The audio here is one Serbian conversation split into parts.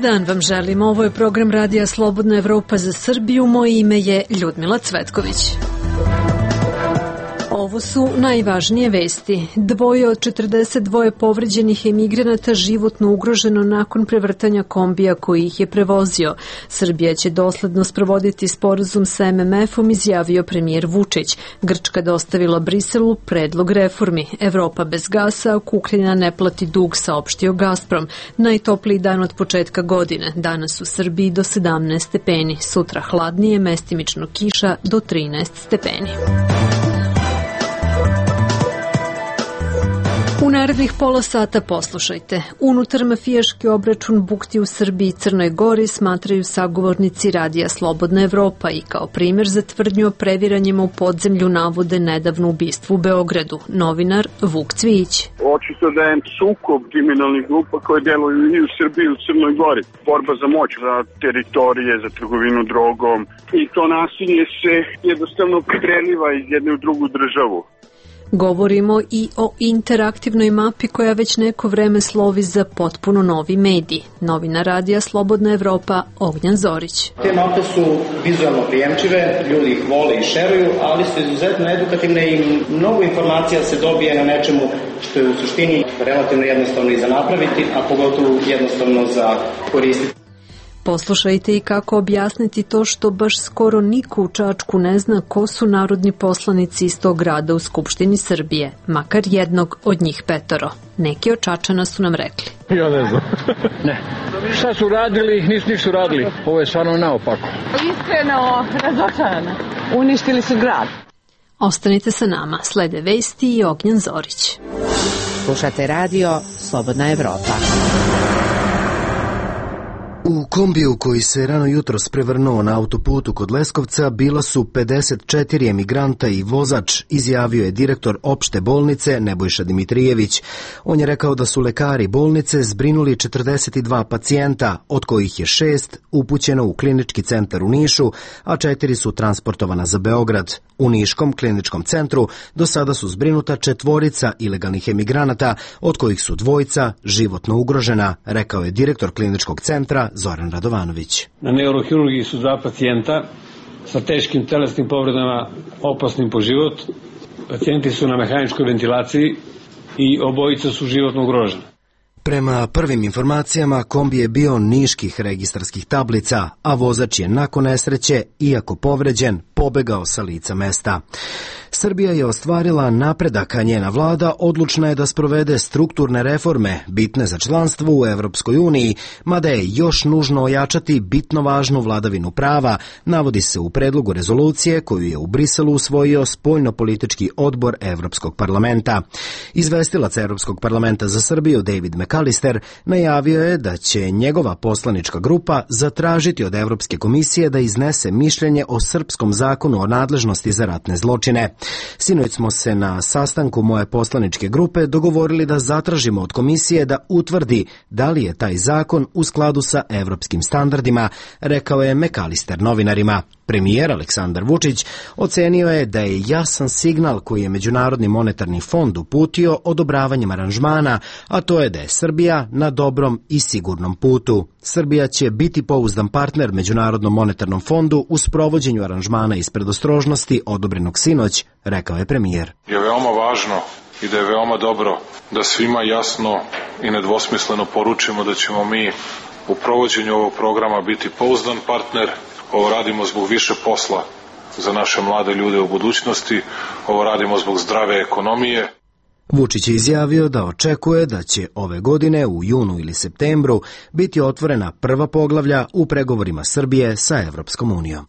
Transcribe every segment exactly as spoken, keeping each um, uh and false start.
dan vam želim. Ovo je program Radija Slobodna Evropa za Srbiju. Moje ime je Ljudmila Cvetković. Ovo su najvažnije vesti. Dvoje od četrdeset dva povređenih emigranata životno ugroženo nakon prevrtanja kombija koji ih je prevozio. Srbija će dosledno sprovoditi sporazum sa em em efom, izjavio premijer Vučić. Grčka dostavila Briselu predlog reformi. Evropa bez gasa, ako Ukrajina ne plati dug, saopštio Gazprom. Najtopliji dan od početka godine. Danas u Srbiji do sedamnaest stepeni. Sutra hladnije, mestimično kiša do trinaest stepeni. U narednih pola sata poslušajte. Unutar mafijaški obračun bukti u Srbiji i Crnoj Gori smatraju sagovornici Radija Slobodna Evropa i kao primjer za tvrdnju o previranjima u podzemlju navode nedavno ubistvo u Beogradu. Novinar Vuk Cvijić. Očito da je sukob kriminalnih grupa koje deluju i u Srbiji i u Crnoj Gori. Borba za moć, za teritorije, za trgovinu drogom i to nasilje se jednostavno preliva iz jedne u drugu državu. Govorimo i o interaktivnoj mapi koja već neko vreme slovi za potpuno novi medij. Novinar Radija Slobodna Evropa Ognjan Zorić. Te mape su vizualno prijemčive, ljudi ih vole i šeruju, ali su izuzetno edukativne i mnogo informacija se dobije na nečemu što je u suštini relativno jednostavno i za napraviti, a pogotovo jednostavno za koristiti. Poslušajte i kako objasniti to što baš skoro niko u Čačku ne zna ko su narodni poslanici iz tog grada u Skupštini Srbije, makar jednog od njih petoro. Neki od Čačana su nam rekli. Ja ne znam. Ne. Šta su radili, nisu ništa radili. Ovo je stvarno naopako. Iskreno razočarana. Uništili su grad. Ostanite sa nama, slede vesti i Ognjan Zorić. Slušate radio Slobodna Evropa. U kombiju koji se rano jutros prevrnuo na autoputu kod Leskovca bila su pedeset četiri emigranta i vozač, izjavio je direktor opšte bolnice Nebojša Dimitrijević. On je rekao da su lekari bolnice zbrinuli četrdeset dva pacijenta, od kojih je šest upućeno u klinički centar u Nišu, a četiri su transportovana za Beograd. U Niškom kliničkom centru do sada su zbrinuta četvorica ilegalnih emigranata, od kojih su dvojica životno ugrožena, rekao je direktor kliničkog centra Zoran Radovanović. Na neurohirurgiji su dva pacijenta sa teškim telesnim povredama, opasnim po život. Pacijenti su na mehaničkoj ventilaciji i obojica su životno ugroženi. Prema prvim informacijama, kombi je bio niških registarskih tablica, a vozač je nakon nesreće, iako povređen, pobegao sa lica mesta. Srbija je ostvarila napredak, a njena vlada odlučna je da sprovede strukturne reforme bitne za članstvo u Evropskoj uniji, mada je još nužno ojačati bitno važnu vladavinu prava, navodi se u predlogu rezolucije koju je u Briselu usvojio spoljnopolitički odbor Evropskog parlamenta. Izvestilac Evropskog parlamenta za Srbiju David McAllister najavio je da će njegova poslanička grupa zatražiti od Evropske komisije da iznese mišljenje o srpskom zakonu o nadležnosti za ratne zločine. Sinoć smo se na sastanku moje poslaničke grupe dogovorili da zatražimo od komisije da utvrdi da li je taj zakon u skladu sa evropskim standardima, rekao je McAllister novinarima. Premijer Aleksandar Vučić ocenio je da je jasan signal koji je Međunarodni monetarni fond uputio odobravanjem aranžmana, a to je da je Srbija na dobrom i sigurnom putu. Srbija će biti pouzdan partner Međunarodnom monetarnom fondu u sprovođenju aranžmana iz predostrožnosti odobrenog sinoć, rekao je premijer. Je veoma važno i da je veoma dobro da svima jasno i nedvosmisleno poručimo da ćemo mi u provođenju ovog programa biti pouzdan partner. Ovo radimo zbog više posla za naše mlade ljude u budućnosti, ovo radimo zbog zdrave ekonomije. Vučić je izjavio da očekuje da će ove godine u junu ili septembru biti otvorena prva poglavlja u pregovorima Srbije sa Evropskom unijom.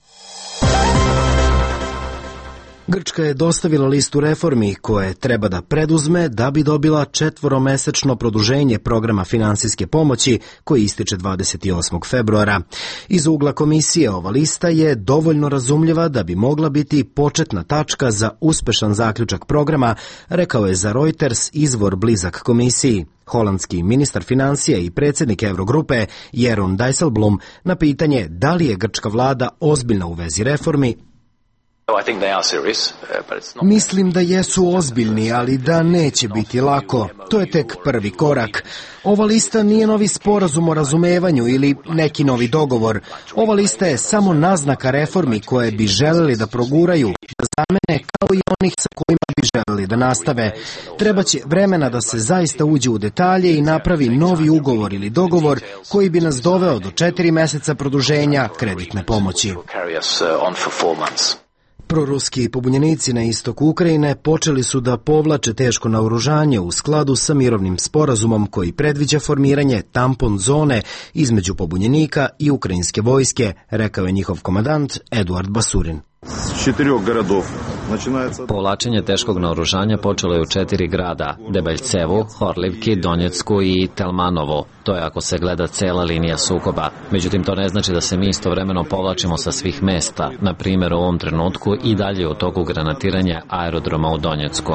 Grčka je dostavila listu reformi koje treba da preduzme da bi dobila četvoromesečno produženje programa finansijske pomoći koji ističe dvadeset osmog februara. Iz ugla komisije ova lista je dovoljno razumljiva da bi mogla biti početna tačka za uspešan zaključak programa, rekao je za Reuters izvor blizak komisiji. Holandski ministar financija i predsjednik Eurogrupe Jeroen Dijsselbloem na pitanje da li je grčka vlada ozbiljna u vezi reformi Mislim da jesu ozbiljni, ali da neće biti lako. To je tek prvi korak. Ova lista nije novi sporazum o razumevanju ili neki novi dogovor. Ova lista je samo naznaka reformi koje bi želeli da proguraju, da zamene kao i onih sa kojima bi želeli da nastave. Trebaće vremena da se zaista uđe u detalje i napravi novi ugovor ili dogovor koji bi nas doveo do četiri meseca produženja kreditne pomoći. Proruski pobunjenici na istoku Ukrajine počeli su da povlače teško naoružanje u skladu sa mirovnim sporazumom koji predviđa formiranje tampon zone između pobunjenika i ukrajinske vojske, rekao je njihov komandant Eduard Basurin. Povlačenje teškog naoružanja počelo je u četiri grada, Debaljevu, Horlivki, Donjecku i Telmanovu. To je ako se gleda cela linija sukoba. Međutim, to ne znači da se mi istovremeno povlačimo sa svih mesta. Na primjer, u ovom trenutku i dalje u toku granatiranja aerodroma u Donjecku.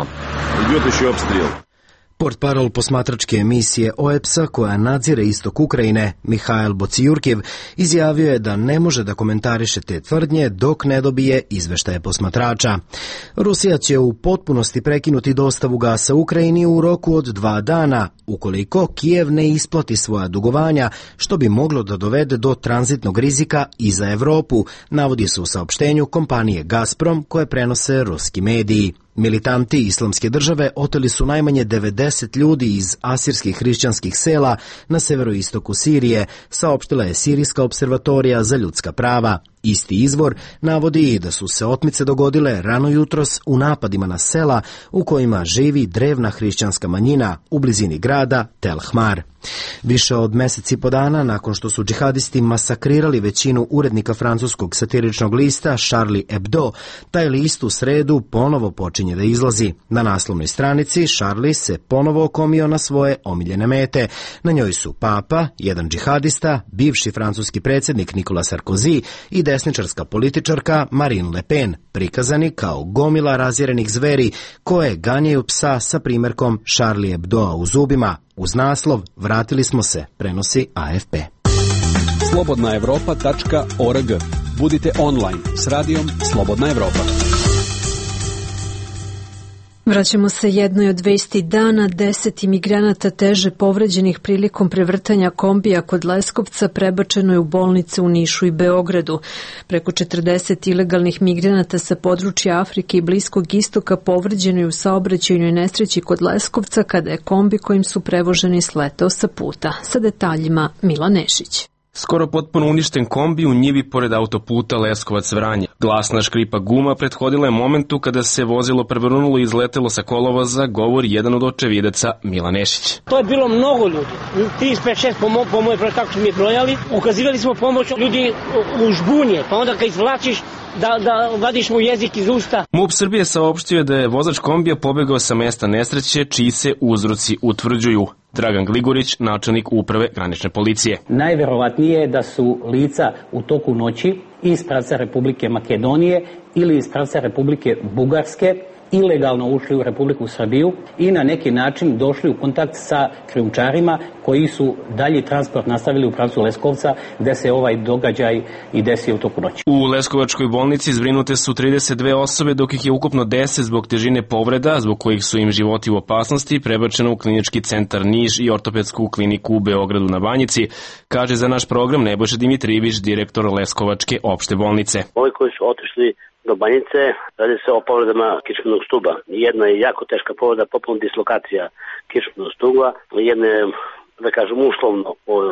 Portparol posmatračke emisije O E P S-a koja nadzire istok Ukrajine, Mihail Bocijurkiv, izjavio je da ne može da komentariše te tvrdnje dok ne dobije izveštaje posmatrača. Rusija će u potpunosti prekinuti dostavu gasa Ukrajini u roku od dva dana, ukoliko Kijev ne isplati svoja dugovanja, što bi moglo da dovede do tranzitnog rizika i za Evropu, navodi se u saopštenju kompanije Gazprom koje prenose ruski mediji. Militanti Islamske države oteli su najmanje devedeset ljudi iz asirskih hrišćanskih sela na severoistoku Sirije, saopštila je Sirijska observatorija za ljudska prava. Isti izvor navodi i da su se otmice dogodile rano jutros u napadima na sela u kojima živi drevna hrišćanska manjina u blizini grada Tel Hmar. Više od meseci po dana nakon što su džihadisti masakrirali većinu urednika francuskog satiričnog lista Charlie Hebdo, taj list u sredu ponovo počinje da izlazi. Na naslovnoj stranici Charlie se ponovo okomio na svoje omiljene mete. Na njoj su papa, jedan džihadista, bivši francuski predsjednik Nicolas Sarkozy i desničarska političarka Marine Le Pen, prikazani kao gomila razjerenih zveri koje ganjaju psa sa primjerkom Charlie Hebdoa u zubima. Uz naslov Vratili smo se, prenosi A F P. slobodna evropa tačka org. Budite online s radijom Slobodna Evropa. Vraćamo se jednoj od vesti dana. Deset imigranata teže povređenih prilikom prevrtanja kombija kod Leskovca prebačeno je u bolnice u Nišu i Beogradu. Preko četrdeset ilegalnih migranata sa područja Afrike i Bliskog istoka povređeno je u saobraćajnoj nesreći kod Leskovca kada je kombi kojim su prevoženi sletao sa puta. Sa detaljima Mila Nešić. Skoro potpuno uništen kombi u njivi pored autoputa Leskovac-Vranje. Glasna škripa guma prethodila je momentu kada se vozilo prevrnulo i izletelo sa kolovoza, govori jedan od očevidaca Mila Nešić. To je bilo mnogo ljudi. trideset pet šest po, mo, po moje kako su mi brojali. Ukazivali smo pomoć ljudi u žbunje, pa onda kad izvlačiš da, da vadiš mu jezik iz usta. MUP Srbije saopštio je da je vozač kombija pobegao sa mesta nesreće, čiji se uzroci utvrđuju. Dragan Gligorić, načelnik uprave granične policije. Najverovatnije je da su lica u toku noći iz pravca Republike Makedonije ili iz pravca Republike Bugarske ilegalno ušli u Republiku Srbiju i na neki način došli u kontakt sa krijumčarima koji su dalji transport nastavili u pravcu Leskovca gde se ovaj događaj i desio u toku noći. U Leskovačkoj bolnici zbrinute su trideset dve osobe, dok ih je ukupno deset zbog težine povreda, zbog kojih su im životi u opasnosti, prebačeno u klinički centar Niš i ortopedsku kliniku u Beogradu na Banjici, kaže za naš program Nebojša Dimitrijević, direktor Leskovačke opšte bolnice. Ovi koji su otišli do Banjice, radi se o povredama kičmenog stuba. Jedna je jako teška povreda, popolna dislokacija kičmenog stuba, jedna je, da kažem, uslovno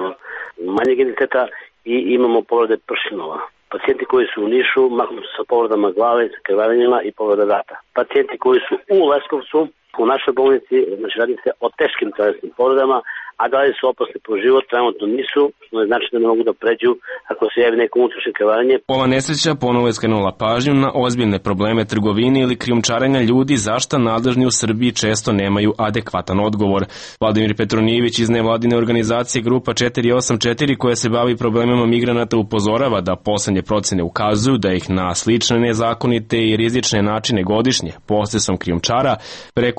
manjeg intenziteta i imamo povrede pršinova. Pacijenti koji su u Nišu mahom sa povredama glave, sa krvarenjima i povreda vrata. Pacijenti koji su u Leskovcu, u našoj bolnici, znači radi se o teškim telesnim povredama, a da li su opasni po život, trenutno nisu, što ne znači da ne mogu da pređu ako se javi neko unutrašnje krvarenje. Ova nesreća ponovo je skrenula pažnju na ozbiljne probleme trgovine ili krijumčarenja ljudi, zašta nadležni u Srbiji često nemaju adekvatan odgovor. Vladimir Petronijević iz nevladine organizacije Grupa četiri osam četiri koja se bavi problemima migranata upozorava da poslednje procene ukazuju da ih na slične nezakonite i rizične načine godišnje, posredstvom krijumčara, preko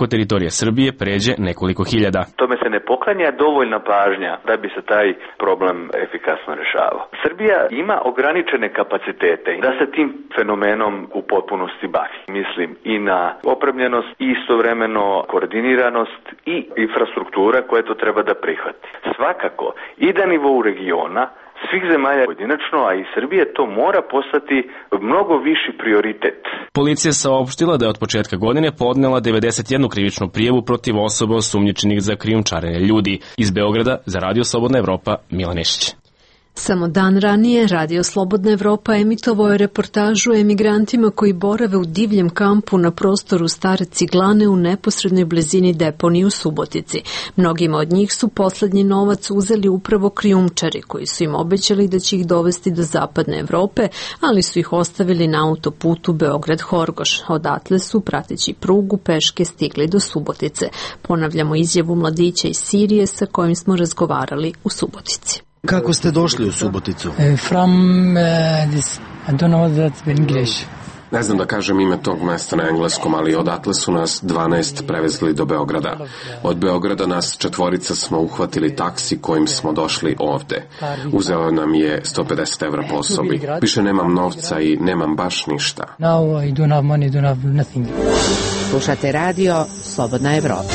teritorije Srbije pređe nekoliko hiljada. Tome se ne poklanja dovoljna pažnja da bi se taj problem efikasno rešavao. Srbija ima ograničene kapacitete da se tim fenomenom u potpunosti bavi. Mislim i na opremljenost i istovremeno koordiniranost i infrastruktura koja to treba da prihvati. Svakako i da nivou regiona svih zemalja pojedinačno, a i Srbije, to mora postati mnogo viši prioritet. Policija saopštila da je od početka godine podnela devedeset jednu krivičnu prijavu protiv osoba osumnjičenih za krijumčarenje ljudi. Iz Beograda za Radio Slobodna Evropa, Milan Nešić. Samo dan ranije Radio Slobodna Evropa emitovao je reportažu o emigrantima koji borave u divljem kampu na prostoru Stare Ciglane u neposrednoj blizini deponije u Subotici. Mnogima od njih su poslednji novac uzeli upravo krijumčari koji su im obećali da će ih dovesti do zapadne Evrope, ali su ih ostavili na autoputu Beograd-Horgoš. Odatle su, prateći prugu, peške stigli do Subotice. Ponavljamo izjavu mladića iz Sirije sa kojim smo razgovarali u Subotici. Kako ste došli u Suboticu? From uh, this, I don't know that's in English. Ne znam da kažem ime tog mesta na engleskom, ali odatle su nas dvanaest prevezli do Beograda. Od Beograda nas četvorica smo uhvatili taksi kojim smo došli ovde. Uzeo nam je sto pedeset evra po osobi. Više nemam novca i nemam baš ništa. Now I don't have money, don't have nothing. Slušate radio Slobodna Evropa.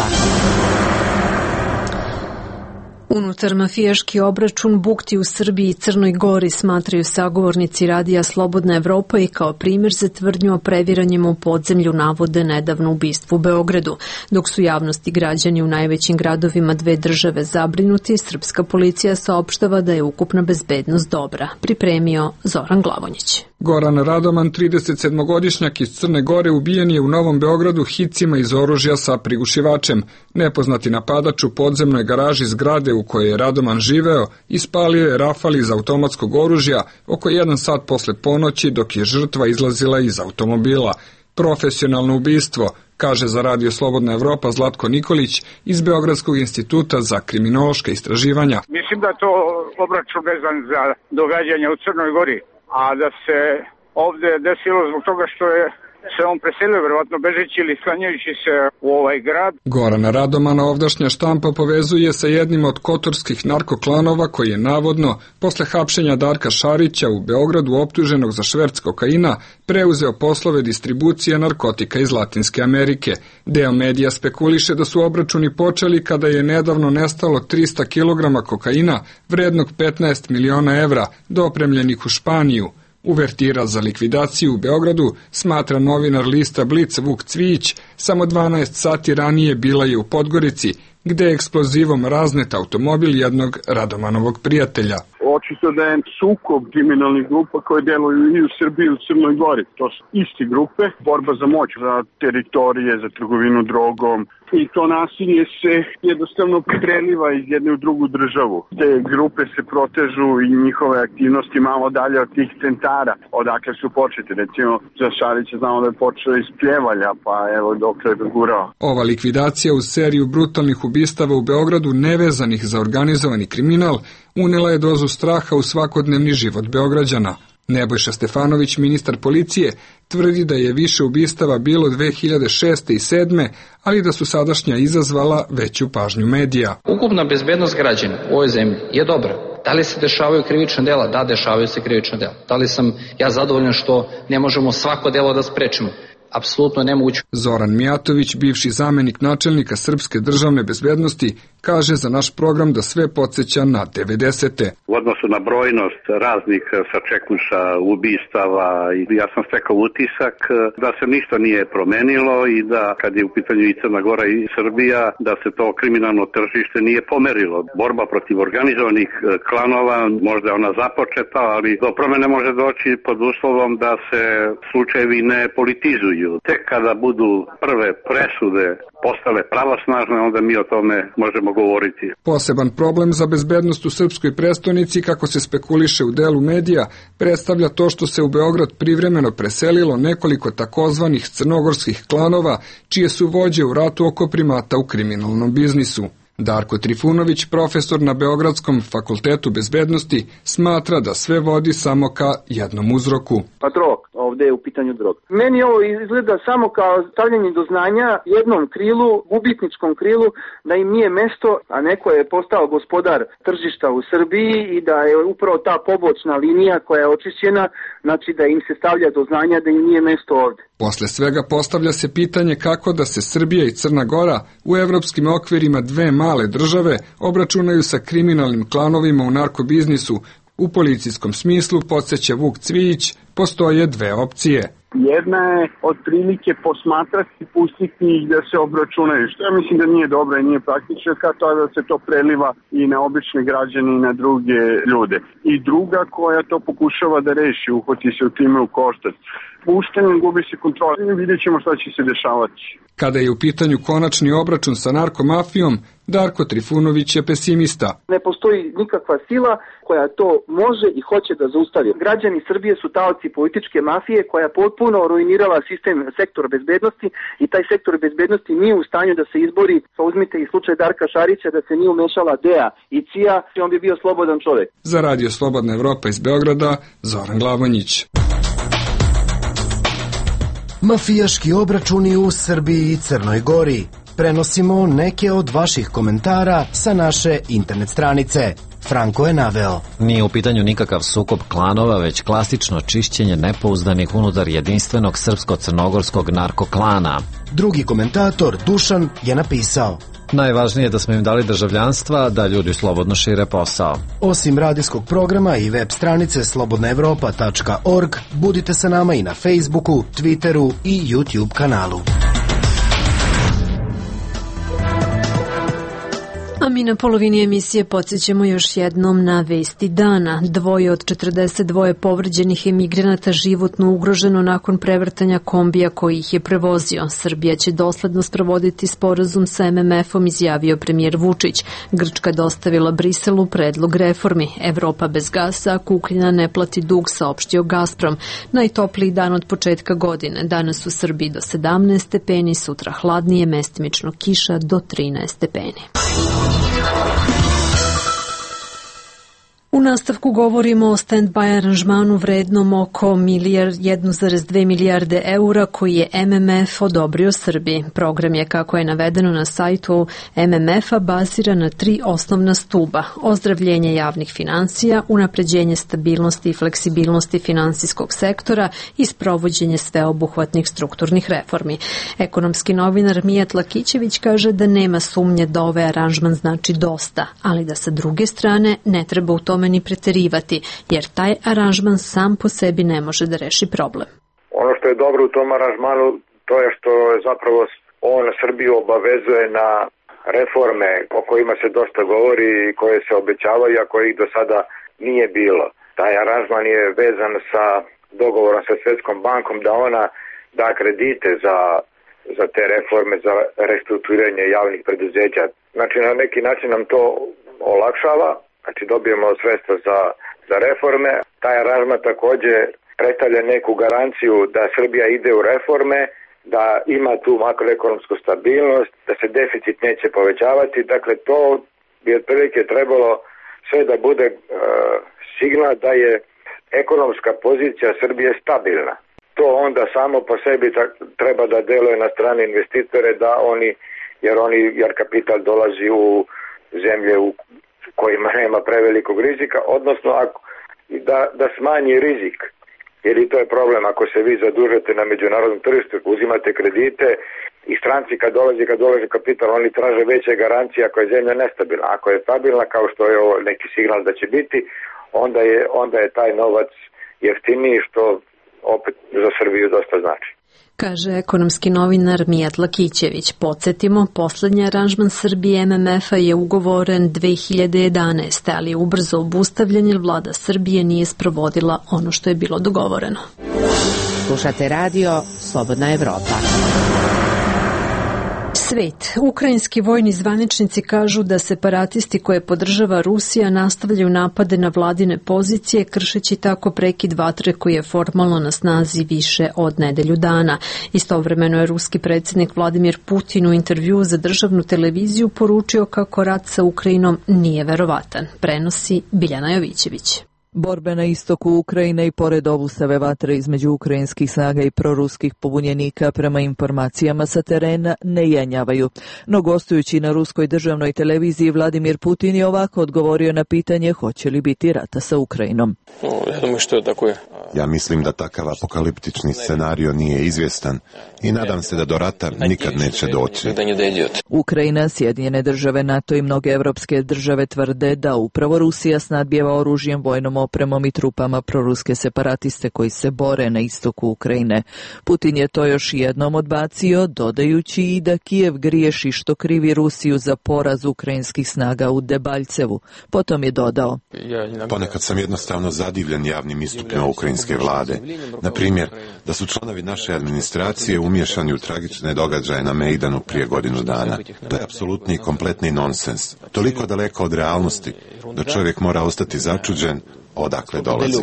Unutar mafijaški obračun bukti u Srbiji i Crnoj Gori smatraju sagovornici radija Slobodna Evropa i kao primjer za tvrdnju o previranjima u podzemlju navode nedavno ubistvo u Beogradu. Dok su javnosti građani u najvećim gradovima dve države zabrinuti, srpska policija saopštava da je ukupna bezbednost dobra. Pripremio Zoran Glavonjić. Goran Radoman, tridesetsedmogodišnjak iz Crne Gore, ubijen je u Novom Beogradu hicima iz oružja sa prigušivačem. Nepoznati napadač u podzemnoj garaži zgrade u kojoj je Radoman živeo ispalio je rafal iz automatskog oružja oko jedan sat posle ponoći dok je žrtva izlazila iz automobila. Profesionalno ubistvo, kaže za Radio Slobodna Evropa Zlatko Nikolić iz Beogradskog instituta za kriminološka istraživanja. Mislim da to obračun vezan za događanja u Crnoj Gori, a da se ovde desilo zbog toga što je se on preselio, verovatno bežeći ili sklanjajući se u ovaj grad. Gorana Radomana ovdašnja štampa povezuje sa jednim od kotorskih narkoklanova koji je navodno, posle hapšenja Darka Šarića u Beogradu optuženog za šverc kokaina, preuzeo poslove distribucije narkotika iz Latinske Amerike. Deo medija spekuliše da su obračuni počeli kada je nedavno nestalo trista kilograma kokaina vrednog petnaest miliona evra, dopremljenih u Španiju. Uvertira za likvidaciju u Beogradu, smatra novinar lista Blic Vuk Cvijić, samo dvanaest sati ranije bila je u Podgorici, gde je eksplozivom raznet automobil jednog Radomanovog prijatelja. Očito da je sukob kriminalnih grupa koje deluju i u Srbiji i u Crnoj Gori. To su isti grupe, borba za moć, za teritorije, za trgovinu drogom. I to nasilje se jednostavno preliva iz jedne u drugu državu. Te grupe se protežu i njihove aktivnosti malo dalje od tih centara, odakle su početi. Recimo, za Šarića znamo da je počeo iz Pljevalja, pa evo dok je dogurao. Ova likvidacija u seriju brutalnih ubistava u Beogradu nevezanih za organizovani kriminal unela je dozu straha u svakodnevni život Beograđana. Nebojša Stefanović, ministar policije, tvrdi da je više ubistava bilo dve hiljade šeste i sedme, ali da su sadašnja izazvala veću pažnju medija. Ukupna bezbednost građana u ovoj zemlji je dobra. Da li se dešavaju krivična dela? Da, dešavaju se krivična dela. Da li sam ja zadovoljan što ne možemo svako delo da sprečimo? Apsolutno nemoguće. Zoran Mijatović, bivši zamenik načelnika Srpske državne bezbednosti, kaže za naš program da sve podsjeća na devedesete. U odnosu na brojnost raznih sačekuša, ubistava, ja sam stekao utisak da se ništa nije promenilo i da kad je u pitanju i Crna Gora i Srbija, da se to kriminalno tržište nije pomerilo. Borba protiv organizovanih klanova, možda je ona započeta, ali do promene može doći pod uslovom da se slučajevi ne politizuju. Tek kada budu prve presude postale pravosnažne, onda mi o tome možemo govoriti. Poseban problem za bezbednost u srpskoj prestonici, kako se spekuliše u delu medija, predstavlja to što se u Beograd privremeno preselilo nekoliko takozvanih crnogorskih klanova, čije su vođe u ratu oko primata u kriminalnom biznisu. Darko Trifunović, profesor na Beogradskom fakultetu bezbednosti, smatra da sve vodi samo ka jednom uzroku. Patrok, ovde je u pitanju droga. Meni ovo izgleda samo kao stavljanje do znanja jednom krilu, gubitničkom krilu, da im nije mesto, a neko je postao gospodar tržišta u Srbiji i da je upravo ta pobočna linija koja je očišćena, znači da im se stavlja do znanja da im nije mesto ovde. Posle svega postavlja se pitanje kako da se Srbija i Crna Gora u evropskim okvirima dve male države obračunaju sa kriminalnim klanovima u narkobiznisu. U policijskom smislu, podsjeća Vuk Cvijić, postoje dve opcije. Jedna je otprilike posmatrati i pustiti ih da se obračunaju, što ja mislim da nije dobro i nije praktično, kao to da se to preliva i na obične građane i na druge ljude. I druga koja to pokušava da reši, uhvati se u time u koštac. Puštanjem gubi se kontrola i vidjet ćemo šta će se dešavati. Kada je u pitanju konačni obračun sa narkomafijom, Darko Trifunović je pesimista. Ne postoji nikakva sila koja to može i hoće da zaustavi. Građani Srbije su taoci političke mafije koja potpuno ruinirala sistem, sektor bezbednosti i taj sektor bezbednosti nije u stanju da se izbori. Pa uzmite i slučaj Darka Šarića da se nije umešala D E A i C I A, on bi bio slobodan čovek. Za Radio Slobodna Evropa iz Beograda, Zoran Glavanjić. Mafijaški obračuni u Srbiji i Crnoj Gori. Prenosimo neke od vaših komentara sa naše internet stranice. Franko je naveo. Nije u pitanju nikakav sukob klanova, već klasično čišćenje nepouzdanih unutar jedinstvenog srpsko-crnogorskog narkoklana. Drugi komentator, Dušan, je napisao: Najvažnije je da smo im dali državljanstva, da ljudi slobodno šire posao. Osim radijskog programa i web stranice slobodna evropa tačka org, budite sa nama i na Facebooku, Twitteru i YouTube kanalu. A mi na polovini emisije podsjećamo još jednom na vesti dana. Dvoje od četrdeset dvoje povređenih emigranata životno ugroženo nakon prevrtanja kombija koji ih je prevozio. Srbija će dosledno sprovoditi sporazum sa M M F-om, izjavio premijer Vučić. Grčka dostavila Briselu predlog reformi. Evropa bez gasa, ako Ukrajina ne plati dug, saopštio Gazprom. Najtopliji dan od početka godine. Danas u Srbiji do sedamnaest stepeni, sutra hladnije, mestimično kiša do trinaest stepeni. U nastavku govorimo o stand-by aranžmanu vrednom oko jedan zarez dve milijarde eura koji je M M F odobrio Srbiji. Program je, kako je navedeno na sajtu M M F-a, bazira na tri osnovna stuba: ozdravljenje javnih finansija, unapređenje stabilnosti i fleksibilnosti finansijskog sektora i sprovođenje sveobuhvatnih strukturnih reformi. Ekonomski novinar Mijat Lakićević kaže da nema sumnje da ovaj aranžman znači dosta, ali da sa druge strane ne treba u tome ni preterivati, jer taj aranžman sam po sebi ne može da reši problem. Ono što je dobro u tom aranžmanu, to je što zapravo on Srbiju obavezuje na reforme o kojima se dosta govori i koje se obećavaju, a kojih do sada nije bilo. Taj aranžman je vezan sa dogovorom sa Svetskom bankom da ona da kredite za, za te reforme, za restrukturiranje javnih preduzeća. Znači, na neki način nam to olakšava. Znači, dobijemo sredstva za, za reforme. Taj aranžman takođe predstavlja neku garanciju da Srbija ide u reforme, da ima tu makroekonomsku stabilnost, da se deficit neće povećavati. Dakle, to bi otprilike trebalo sve da bude uh, signal da je ekonomska pozicija Srbije stabilna. To onda samo po sebi treba da deluje na strane investitore, da oni, jer, oni, jer kapital dolazi u zemlje u kojima nema prevelikog rizika, odnosno ako, da, da smanji rizik. Jer i to je problem ako se vi zadužete na međunarodnom tržištu, uzimate kredite i stranci kad dolazi, kad dolazi kapital, oni traže veće garancije ako je zemlja nestabilna. Ako je stabilna, kao što je ovo neki signal da će biti, onda je, onda je taj novac jeftiniji, što opet za Srbiju dosta znači. Kaže ekonomski novinar Mijat Lakićević. Podsjetimo, poslednji aranžman Srbije M M F-a je ugovoren dve hiljade jedanaeste. ali je ubrzo obustavljen jer vlada Srbije nije sprovodila ono što je bilo dogovoreno. Slušate radio Slobodna Evropa. Svet. Ukrajinski vojni zvaničnici kažu da separatisti koje podržava Rusija nastavljaju napade na vladine pozicije, kršeći tako prekid vatre koji je formalno na snazi više od nedelju dana. Istovremeno je ruski predsjednik Vladimir Putin u intervjuu za državnu televiziju poručio kako rat sa Ukrajinom nije verovatan. Prenosi Biljana Jovićević. Borbe na istoku Ukrajine i pored obustave vatre između ukrajinskih snaga i proruskih pobunjenika prema informacijama sa terena ne jenjavaju. No gostujući na ruskoj državnoj televiziji Vladimir Putin je ovako odgovorio na pitanje hoće li biti rata sa Ukrajinom. Ja mislim da takav apokaliptični scenario nije izvjestan i nadam se da do rata nikad neće doći. Ukrajina, Sjedinjene države, NATO i mnoge evropske države tvrde da upravo Rusija snadbijeva oružjem, vojnom opremom i trupama proruske separatiste koji se bore na istoku Ukrajine. Putin je to još jednom odbacio, dodajući i da Kijev griješi što krivi Rusiju za poraz ukrajinskih snaga u Debaljcevu. Potom je dodao: Ponekad sam jednostavno zadivljen javnim istupima ukrajinske vlade. Na primjer, da su članovi naše administracije umješani u tragične događaje na Mejdanu prije godinu dana. To je apsolutni i kompletni nonsens. Toliko daleko od realnosti da čovjek mora ostati začuđen odakle dolazi.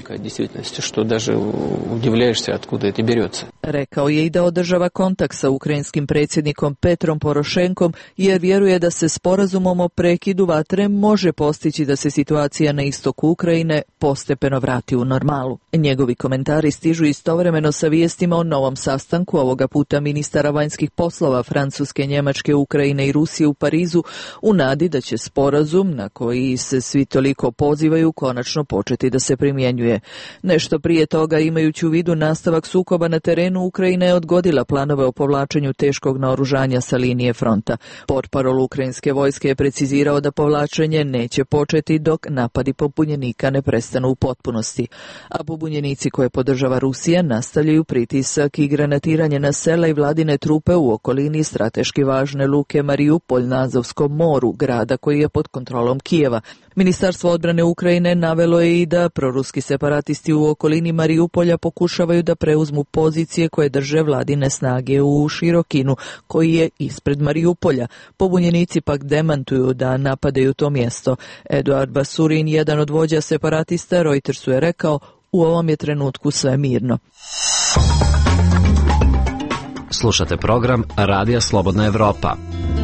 Rekao je i da održava kontakt sa ukrajinskim predsjednikom Petrom Porošenkom jer vjeruje da se sporazumom o prekidu vatre može postići da se situacija na istoku Ukrajine postepeno vrati u normalu. Njegovi komentari stižu istovremeno sa vijestima o novom sastanku, ovoga puta ministara vanjskih poslova Francuske, Njemačke, Ukrajine i Rusije u Parizu, u nadi da će sporazum na koji se svi toliko pozivaju konačno početi da se primjenjuje. Nešto prije toga, imajući u vidu nastavak sukoba na terenu, Ukrajina je odgodila planove o povlačenju teškog naoružanja sa linije fronta. Portparol ukrajinske vojske je precizirao da povlačenje neće početi dok napadi pobunjenika ne prestanu u potpunosti. A pobunjenici koje podržava Rusija nastavljaju pritisak i granatiranje na sela i vladine trupe u okolini strateški važne luke Mariupolj na Azovskom moru, grada koji je pod kontrolom Kijeva. Ministarstvo odbrane Ukrajine navelo je i da proruski separatisti u okolini Mariupolja pokušavaju da preuzmu pozicije koje drže vladine snage u Širokinu, koji je ispred Mariupolja. Pobunjenici pak demantuju da napadaju to mjesto. Eduard Basurin, jedan od vođa separatista, Reutersu je rekao: u ovom je trenutku sve mirno. Slušate program Radija Slobodna Evropa.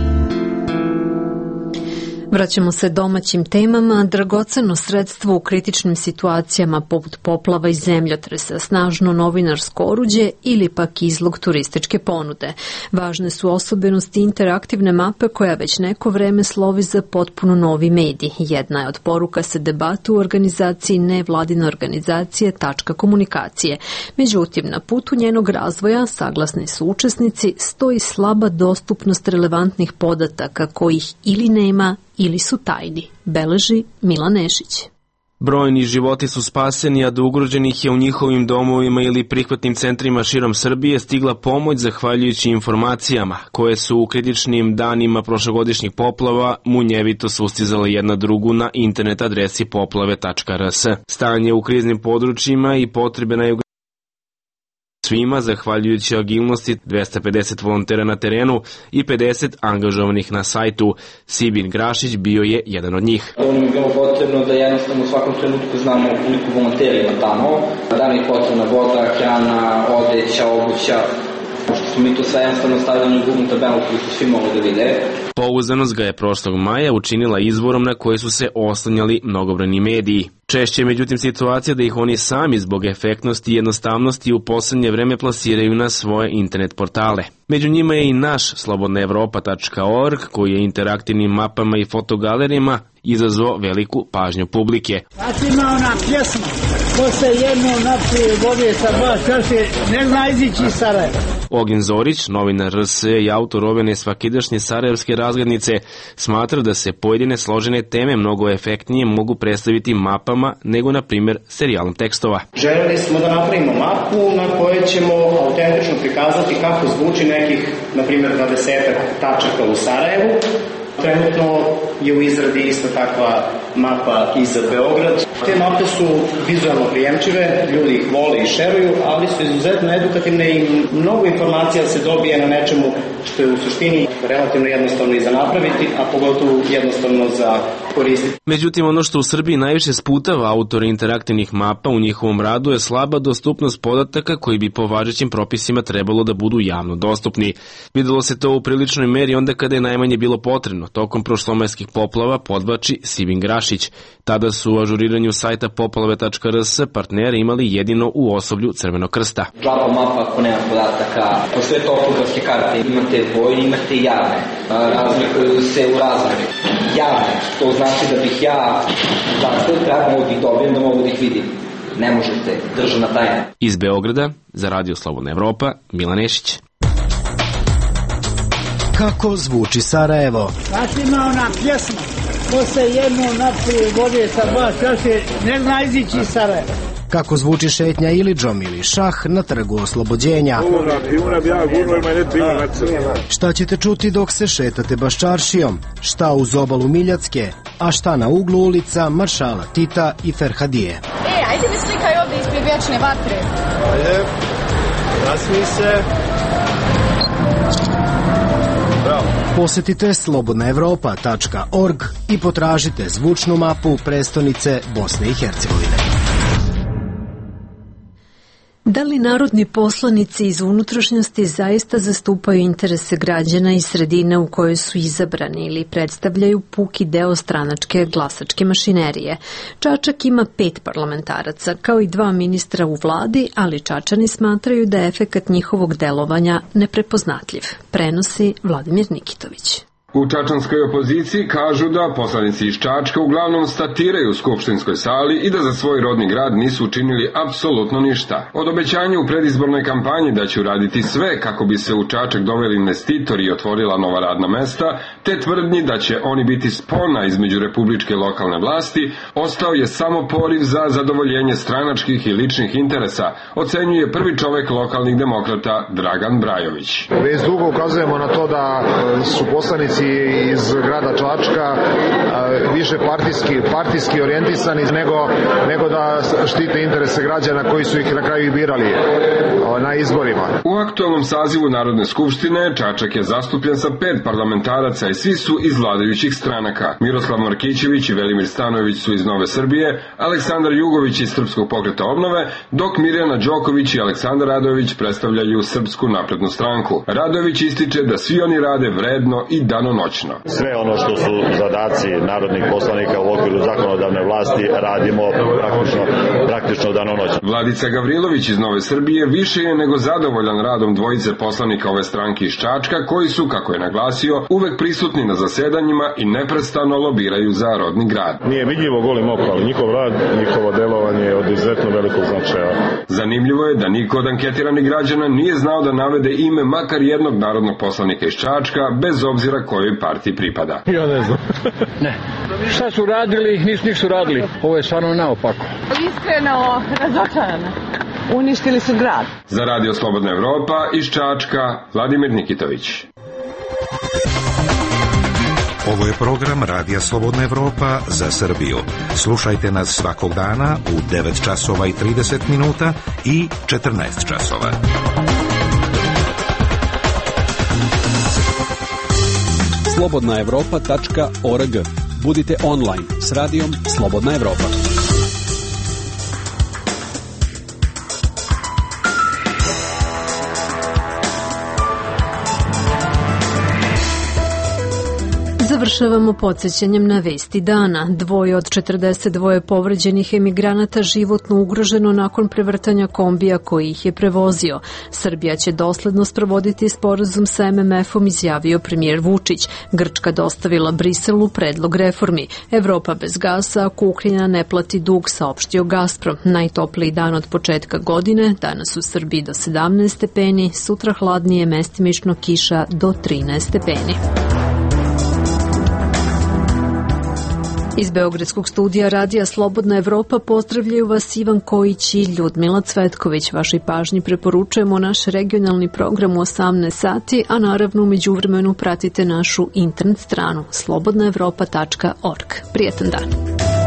Vraćamo se domaćim temama. Dragoceno sredstvo u kritičnim situacijama poput poplava i zemljotresa, snažno novinarsko oruđe ili pak izlog turističke ponude. Važne su osobenosti interaktivne mape koja već neko vreme slovi za potpuno novi medij. Jedna je od poruka se debata u organizaciji nevladine organizacije Tačka komunikacije. Međutim, na putu njenog razvoja, saglasni su učesnici, stoji slaba dostupnost relevantnih podataka kojih ili nema ili su tajni, beleži Milan Nešić. Brojni životi su spaseni, a do ugroženih je u njihovim domovima ili prihvatnim centrima širom Srbije stigla pomoć zahvaljujući informacijama, koje su u kritičnim danima prošlogodišnjih poplava munjevito sustizale jedna drugu na internet adresi poplave tačka r s. Stanje u kriznim područjima i potrebe na jugu svima, zahvaljujući agilnosti dvesta pedeset volontera na terenu i pedeset angažovanih na sajtu. Sibin Grašić bio je jedan od njih. Ovo nam je bilo potrebno da jednostavno u svakom trenutku znamo koliko volonteri ima tamo, da mi je potrebna voda, hrana, odeća, obuća. Pošto smo mi to sve jednostavno stavili na Google tabelu koji su svi mogli da vide. Pouzdanost ga je prošlog maja učinila izvorom na koji su se oslanjali mnogobrojni mediji. Češće je međutim situacija da ih oni sami zbog efektnosti i jednostavnosti u poslednje vreme plasiraju na svoje internet portale. Među njima je i naš slobodna evropa tačka org koji je interaktivnim mapama i fotogalerijama izazvao veliku pažnju publike. Sad ima ona pjesma, posle jedno napije vode sa dva čaše, ne zna izići iz Sarajeva. Ognjen Zorić, novinar R S i autor ove svakidašnje sarajevske razglednice, smatra da se pojedine složene teme mnogo efektnije mogu predstaviti mapama nego, na primjer, serijalom tekstova. Želeli smo da napravimo mapu na kojoj ćemo autentično prikazati kako zvuči nekih, na primjer, dvadesetak tačaka u Sarajevu. Trenutno je u izradi ista takva mapa i za Beograd. Te mape su vizualno prijemčive, ljudi ih vole i šeruju, ali su izuzetno edukativne i mnogo informacija se dobije na nečemu što je u suštini relativno jednostavno i za napraviti, a pogotovo jednostavno za koristiti. Međutim, ono što u Srbiji najviše sputava autore interaktivnih mapa u njihovom radu je slaba dostupnost podataka koji bi po važećim propisima trebalo da budu javno dostupni. Videlo se to u priličnoj meri onda kada je najmanje bilo potrebno, tokom prošlomajskih poplava, podvlači Sivin Grašić. Tada su u ažuriranju sajta poplave tačka r s partneri imali jedino u osoblju Crvenog krsta. Džaba mapa ako nema podataka, postoje topografske karte, imate vojne, imate javne, razlikuju se u razmeri. Javne, to znači da bih ja, dakle, trebamo da ih dobijem da mogu da ih vidim. Ne možete, državna tajna. Iz Beograda, za Radio Slobodna Evropa, Milan Nešić. Kako zvuči Sarajevo? Znaš, ima ona pjesma, ko se jedno napije vode sa dva čaše, ne zna izići iz Sarajeva. Kako zvuči šetnja Ilidžom ili šah na trgu Oslobođenja? Šta ćete čuti dok se šetate Baščaršijom? Šta uz obalu Miljacke? A šta na uglu ulica Maršala Tita i Ferhadije? E, ajde mi slikaj ovdje ispred vječne vatre. Ajde, nasmij se. Bravo. Posetite slobodna evropa tačka org i potražite zvučnu mapu prestonice Bosne i Hercegovine. Da li narodni poslanici iz unutrašnjosti zaista zastupaju interese građana i sredine u kojoj su izabrani ili predstavljaju puki deo stranačke glasačke mašinerije? Čačak ima pet parlamentaraca, kao i dva ministra u vladi, ali Čačani smatraju da je efekat njihovog delovanja neprepoznatljiv, prenosi Vladimir Nikitović. U čačanskoj opoziciji kažu da poslanici iz Čačka uglavnom statiraju u skupštinskoj sali i da za svoj rodni grad nisu učinili apsolutno ništa. Od obećanja u predizbornoj kampanji da će uraditi sve kako bi se u Čačak doveli investitori i otvorila nova radna mesta, te tvrdnji da će oni biti spona između republičke i lokalne vlasti, ostao je samo poriv za zadovoljenje stranačkih i ličnih interesa, ocenjuje prvi čovek lokalnih demokrata Dragan Brajović. Već dugo ukazujemo na to da su poslanici iz grada Čačka više partijski, partijski orijentisani nego, nego da štite interese građana koji su ih na kraju birali na izborima. U aktualnom sazivu Narodne skupštine Čačak je zastupljen sa pet parlamentaraca i svi su iz vladajućih stranaka. Miroslav Markićević i Velimir Stanojević su iz Nove Srbije, Aleksandar Jugović iz Srpskog pokreta obnove, dok Mirjana Đoković i Aleksandar Radojević predstavljaju Srpsku naprednu stranku. Radojević ističe da svi oni rade vredno i danonoćno. Sve ono što su zadaci narodnih poslanika u okviru zakonodavne vlasti radimo praktično, praktično danonoćno. Vladica Gavrilović iz Nove Srbije više je nego zadovoljan radom dvojice poslanika ove stranke iz Čačka, koji su, kako je naglasio, uvek prisutni na zasedanjima i neprestano lobiraju za rodni grad. Nije vidljivo golim okom, ali njihov rad, njihovo delovanje je od izuzetno velikog značaja. Zanimljivo je da niko od anketiranih građana nije znao da navede ime makar jednog narodnog poslanika iz Čačka, bez obzira kojoj partiji pripada. Ja ne znam. Ne. Šta su radili, nisu nisu radili. Ovo je stvarno naopako. Iskreno razočarana. Uništili su grad. Za Radio Slobodna Evropa iz Čačka, Vladimir Nikitović. Ovo je program Radija Slobodna Evropa za Srbiju. Slušajte nas svakog dana u devet časova i trideset minuta i četrnaest časova. slobodna evropa tačka org. Budite online s radijom Slobodna Evropa. Završavamo podsjećanjem na vesti dana. Dvoje od četrdeset dva povređenih emigranata životno ugroženo nakon prevrtanja kombija koji ih je prevozio. Srbija će dosledno sprovoditi sporazum sa em em efom, izjavio premijer Vučić. Grčka dostavila Briselu predlog reformi. Evropa bez gasa ako Ukrajina ne plati dug, saopštio Gazprom. Najtopliji dan od početka godine, danas u Srbiji do sedamnaest stepeni, sutra hladnije, mestimično kiša do trinaest stepeni. Iz Beogradskog studija Radija Slobodna Evropa pozdravljaju vas Ivan Kojić i Ljudmila Cvetković. Vašoj pažnji preporučujemo naš regionalni program u osamnaest sati, a naravno u međuvremenu pratite našu internet stranu slobodna evropa tačka org. Prijetan dan.